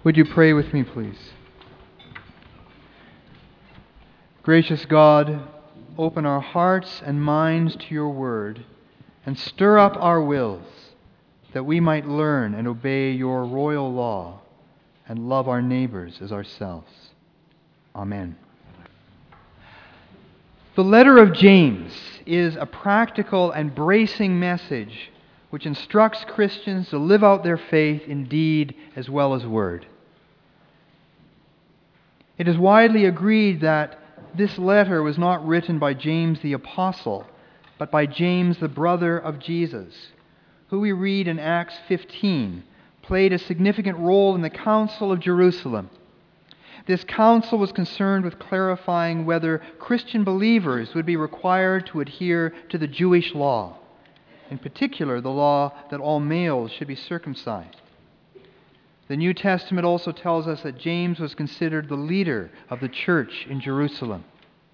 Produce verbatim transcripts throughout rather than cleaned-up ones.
Would you pray with me, please? Gracious God, open our hearts and minds to your word and stir up our wills that we might learn and obey your royal law and love our neighbors as ourselves. Amen. The letter of James is a practical and bracing message which instructs Christians to live out their faith in deed as well as word. It is widely agreed that this letter was not written by James the Apostle, but by James, the brother of Jesus, who we read in Acts fifteen played a significant role in the Council of Jerusalem. This council was concerned with clarifying whether Christian believers would be required to adhere to the Jewish law, in particular the law that all males should be circumcised. The New Testament also tells us that James was considered the leader of the church in Jerusalem.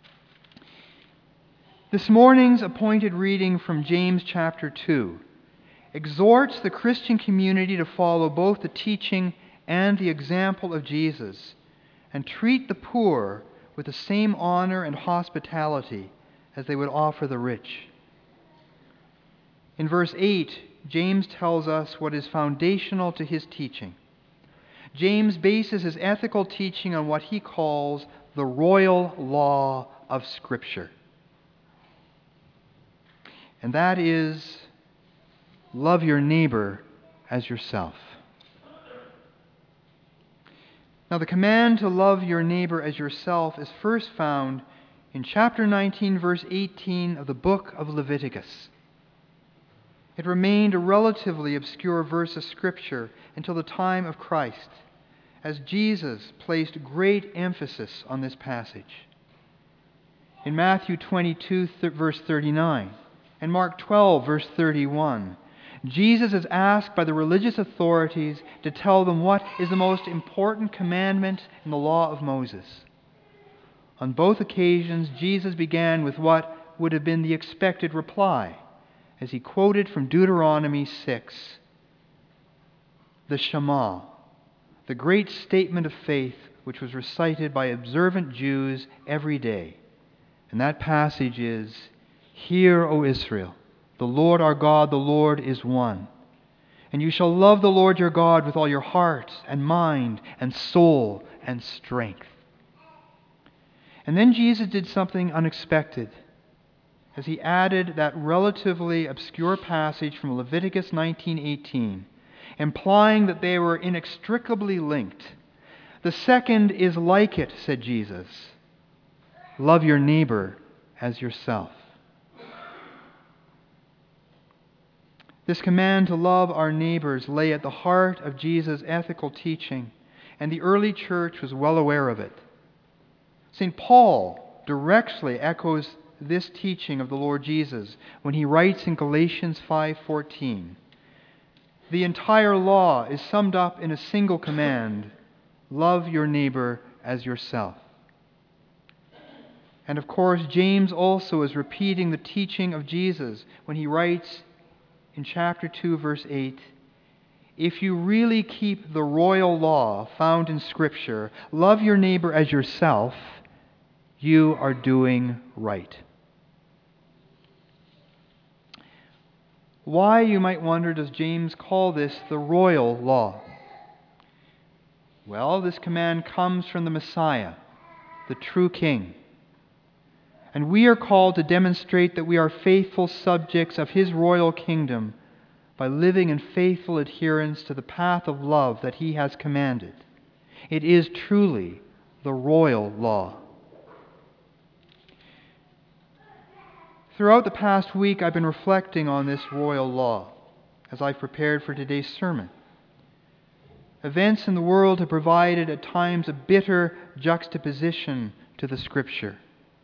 This morning's appointed reading from James chapter two exhorts the Christian community to follow both the teaching and the example of Jesus and treat the poor with the same honor and hospitality as they would offer the rich. In verse eight, James tells us what is foundational to his teaching. James bases his ethical teaching on what he calls the royal law of Scripture. And that is, love your neighbor as yourself. Now, the command to love your neighbor as yourself is first found in chapter nineteen, verse eighteen of the book of Leviticus. It remained a relatively obscure verse of Scripture until the time of Christ, as Jesus placed great emphasis on this passage. In Matthew twenty-two, verse thirty-nine, and Mark twelve, verse thirty-one, Jesus is asked by the religious authorities to tell them what is the most important commandment in the law of Moses. On both occasions, Jesus began with what would have been the expected reply, as he quoted from Deuteronomy six, the Shema, the great statement of faith which was recited by observant Jews every day. And that passage is, "Hear, O Israel, the Lord our God, the Lord is one. And you shall love the Lord your God with all your heart and mind and soul and strength." And then Jesus did something unexpected, as he added that relatively obscure passage from Leviticus nineteen eighteen, implying that they were inextricably linked. "The second is like it," said Jesus. "Love your neighbor as yourself." This command to love our neighbors lay at the heart of Jesus' ethical teaching, and the early church was well aware of it. Saint Paul directly echoes this teaching of the Lord Jesus when he writes in Galatians five fourteen, "The entire law is summed up in a single command: love your neighbor as yourself." And of course, James also is repeating the teaching of Jesus when he writes in chapter two, verse eight, "If you really keep the royal law found in Scripture, love your neighbor as yourself, you are doing right." Why, you might wonder, does James call this the royal law? Well, this command comes from the Messiah, the true King. And we are called to demonstrate that we are faithful subjects of His royal kingdom by living in faithful adherence to the path of love that He has commanded. It is truly the royal law. Throughout the past week, I've been reflecting on this royal law as I've prepared for today's sermon. Events in the world have provided at times a bitter juxtaposition to the Scripture.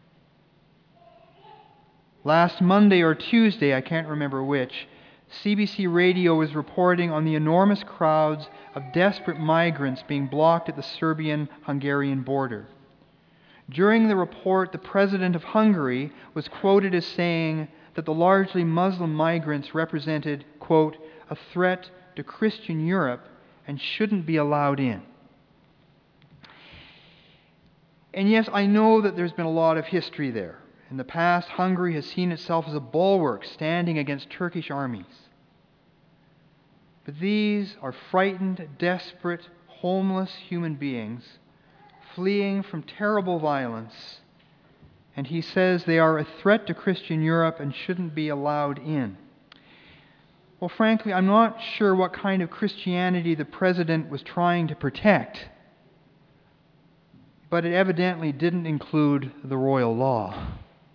Last Monday or Tuesday, I can't remember which, C B C Radio was reporting on the enormous crowds of desperate migrants being blocked at the Serbian-Hungarian border. During the report, the president of Hungary was quoted as saying that the largely Muslim migrants represented, quote, "a threat to Christian Europe and shouldn't be allowed in." And yes, I know that there's been a lot of history there. In the past, Hungary has seen itself as a bulwark standing against Turkish armies. But these are frightened, desperate, homeless human beings fleeing from terrible violence. And he says they are a threat to Christian Europe and shouldn't be allowed in. Well, frankly, I'm not sure what kind of Christianity the president was trying to protect. But it evidently didn't include the royal law.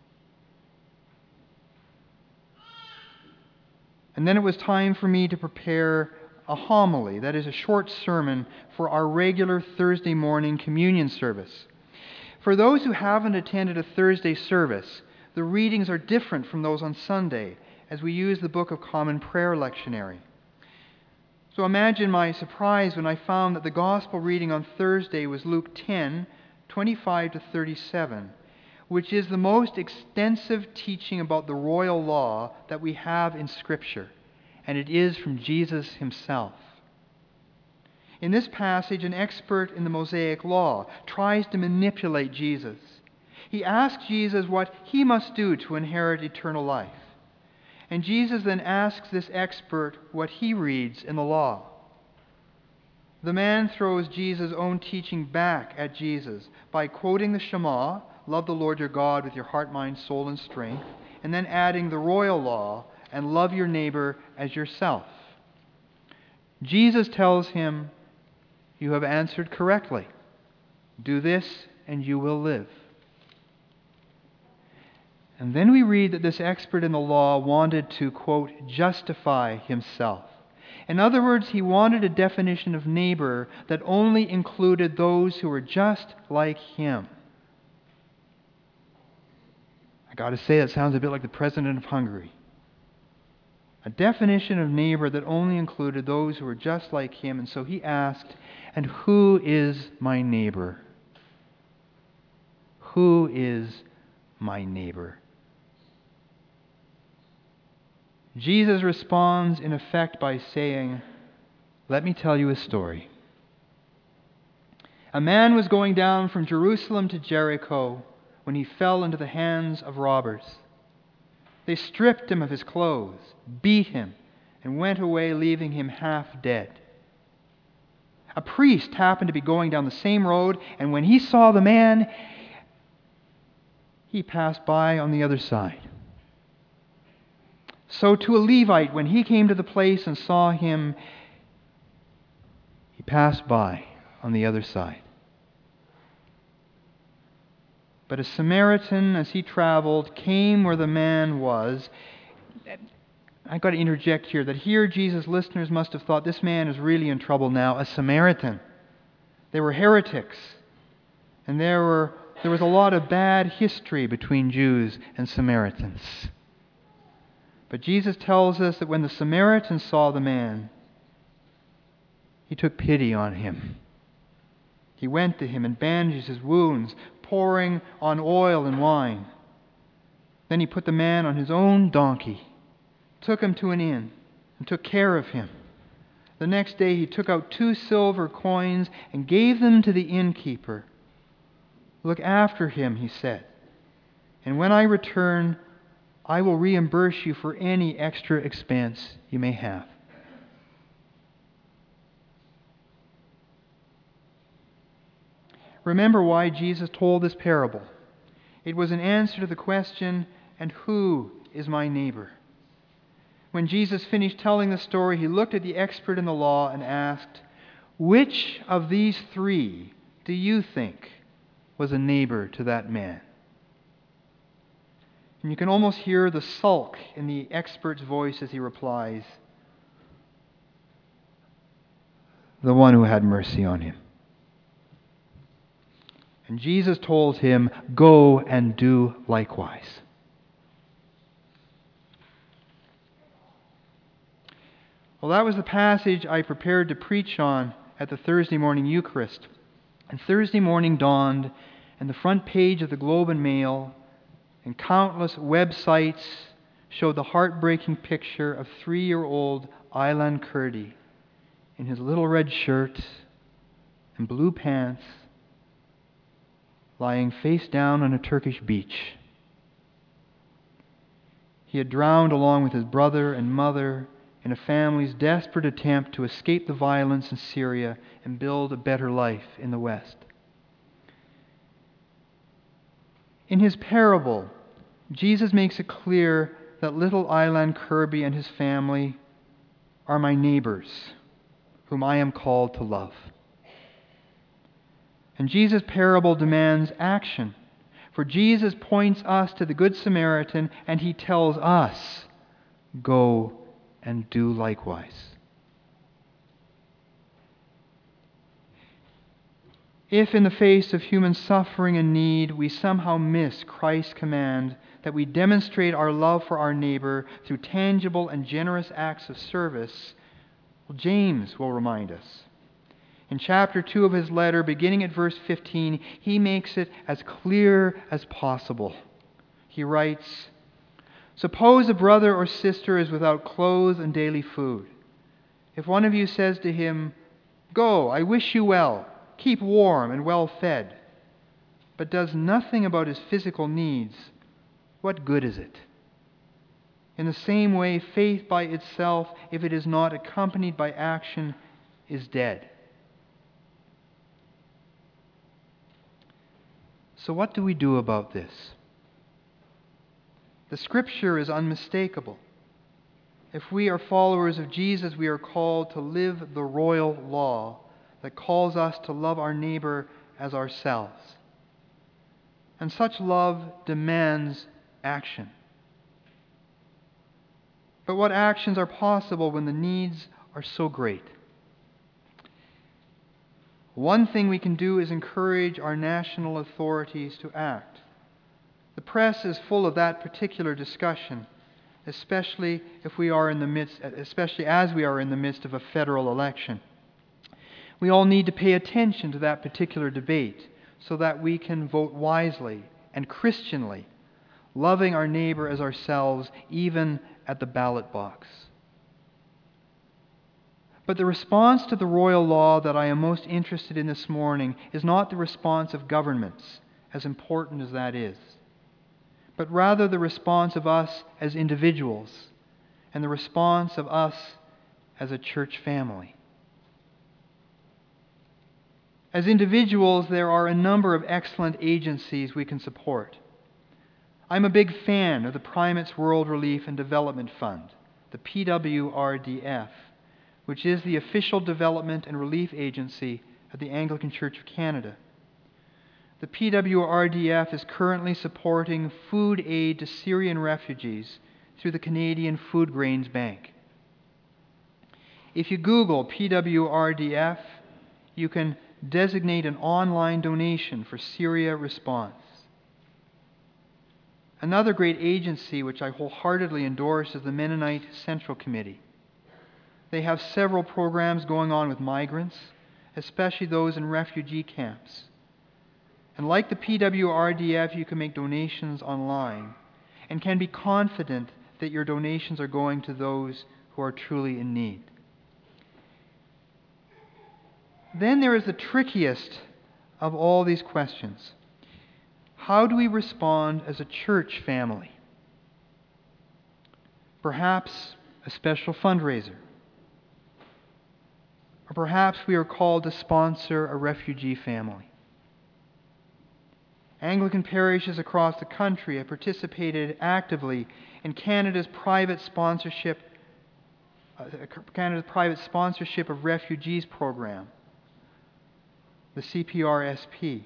And then it was time for me to prepare a homily, that is, a short sermon for our regular Thursday morning communion service. For those who haven't attended a Thursday service, the readings are different from those on Sunday, as we use the Book of Common Prayer lectionary. So imagine my surprise when I found that the Gospel reading on Thursday was Luke ten, twenty-five to thirty-seven, which is the most extensive teaching about the royal law that we have in Scripture, and it is from Jesus himself. In this passage, an expert in the Mosaic law tries to manipulate Jesus. He asks Jesus what he must do to inherit eternal life. And Jesus then asks this expert what he reads in the law. The man throws Jesus' own teaching back at Jesus by quoting the Shema, love the Lord your God with your heart, mind, soul, and strength, and then adding the royal law, and love your neighbor as yourself. Jesus tells him, you have answered correctly. Do this and you will live. And then we read that this expert in the law wanted to, quote, justify himself. In other words, he wanted a definition of neighbor that only included those who were just like him. I got to say, that sounds a bit like the president of Hungary. A definition of neighbor that only included those who were just like him. And so he asked, and who is my neighbor? Who is my neighbor? Jesus responds in effect by saying, let me tell you a story. A man was going down from Jerusalem to Jericho when he fell into the hands of robbers. They stripped him of his clothes, beat him, and went away, leaving him half dead. A priest happened to be going down the same road, and when he saw the man, he passed by on the other side. So to a Levite, when he came to the place and saw him, he passed by on the other side. But a Samaritan, as he traveled, came where the man was. I've got to interject here that here Jesus' listeners must have thought this man is really in trouble now. A Samaritan. They were heretics. And there were there was a lot of bad history between Jews and Samaritans. But Jesus tells us that when the Samaritan saw the man, he took pity on him. He went to him and bandaged his wounds, pouring on oil and wine. Then he put the man on his own donkey, took him to an inn, and took care of him. The next day he took out two silver coins and gave them to the innkeeper. Look after him, he said, and when I return, I will reimburse you for any extra expense you may have. Remember why Jesus told this parable. It was an answer to the question, and who is my neighbor? When Jesus finished telling the story, he looked at the expert in the law and asked, which of these three do you think was a neighbor to that man? And you can almost hear the sulk in the expert's voice as he replies, the one who had mercy on him. And Jesus told him, go and do likewise. Well, that was the passage I prepared to preach on at the Thursday morning Eucharist. And Thursday morning dawned, and the front page of the Globe and Mail and countless websites showed the heartbreaking picture of three-year-old Aylan Kurdi in his little red shirt and blue pants, lying face down on a Turkish beach. He had drowned along with his brother and mother in a family's desperate attempt to escape the violence in Syria and build a better life in the West. In his parable, Jesus makes it clear that little Ilan Kirby and his family are my neighbors, whom I am called to love. And Jesus' parable demands action. For Jesus points us to the Good Samaritan, and he tells us, go and do likewise. If in the face of human suffering and need, we somehow miss Christ's command that we demonstrate our love for our neighbor through tangible and generous acts of service, well, James will remind us. In chapter two of his letter, beginning at verse fifteen, he makes it as clear as possible. He writes, suppose a brother or sister is without clothes and daily food. If one of you says to him, go, I wish you well, keep warm and well fed, but does nothing about his physical needs, what good is it? In the same way, faith by itself, if it is not accompanied by action, is dead. So what do we do about this? The Scripture is unmistakable. If we are followers of Jesus, we are called to live the royal law that calls us to love our neighbor as ourselves. And such love demands action. But what actions are possible when the needs are so great? One thing we can do is encourage our national authorities to act. The press is full of that particular discussion, especially if we are in the midst, especially as we are in the midst of a federal election. We all need to pay attention to that particular debate so that we can vote wisely and Christianly, loving our neighbor as ourselves, even at the ballot box. But the response to the royal law that I am most interested in this morning is not the response of governments, as important as that is, but rather the response of us as individuals and the response of us as a church family. As individuals, there are a number of excellent agencies we can support. I'm a big fan of the Primates World Relief and Development Fund, the P W R D F, which is the official development and relief agency of the Anglican Church of Canada. The P W R D F is currently supporting food aid to Syrian refugees through the Canadian Food Grains Bank. If you Google P W R D F, you can designate an online donation for Syria Response. Another great agency which I wholeheartedly endorse is the Mennonite Central Committee. They have several programs going on with migrants, especially those in refugee camps. And like the P W R D F, you can make donations online and can be confident that your donations are going to those who are truly in need. Then there is the trickiest of all these questions. How do we respond as a church family? Perhaps a special fundraiser. Or perhaps we are called to sponsor a refugee family. Anglican parishes across the country have participated actively in Canada's private sponsorship, uh, Canada's private sponsorship of refugees program, the C P R S P.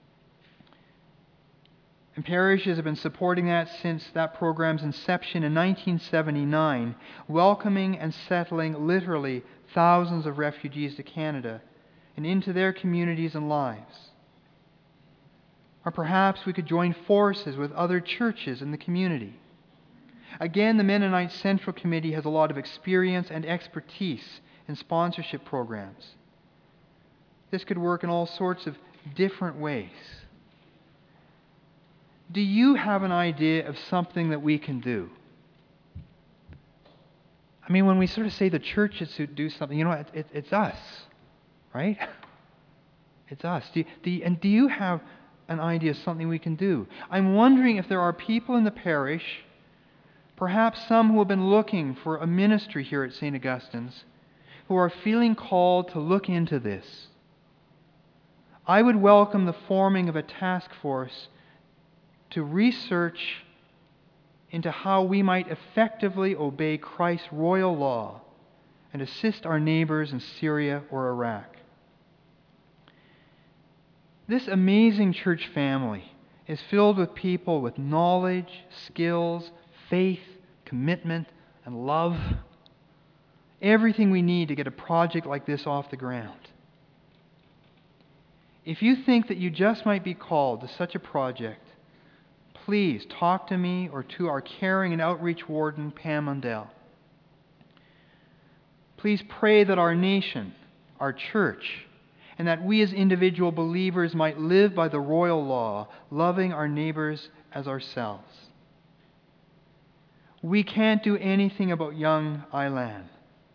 And parishes have been supporting that since that program's inception in nineteen seventy-nine, welcoming and settling literally thousands of refugees to Canada and into their communities and lives. Or perhaps we could join forces with other churches in the community. Again, the Mennonite Central Committee has a lot of experience and expertise in sponsorship programs. This could work in all sorts of different ways. Do you have an idea of something that we can do? I mean, when we sort of say the church should do something, you know, it, it, it's us, right? It's us. Do, do, and do you have an idea of something we can do. I'm wondering if there are people in the parish, perhaps some who have been looking for a ministry here at Saint Augustine's, who are feeling called to look into this. I would welcome the forming of a task force to research into how we might effectively obey Christ's royal law and assist our neighbors in Syria or Iraq. This amazing church family is filled with people with knowledge, skills, faith, commitment, and love. Everything we need to get a project like this off the ground. If you think that you just might be called to such a project, please talk to me or to our caring and outreach warden, Pam Mundell. Please pray that our nation, our church, and that we as individual believers might live by the royal law, loving our neighbors as ourselves. We can't do anything about young Ilan,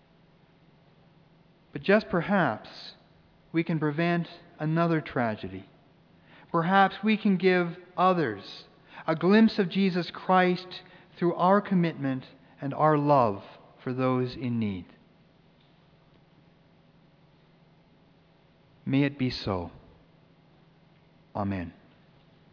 but just perhaps we can prevent another tragedy. Perhaps we can give others a glimpse of Jesus Christ through our commitment and our love for those in need. May it be so. Amen.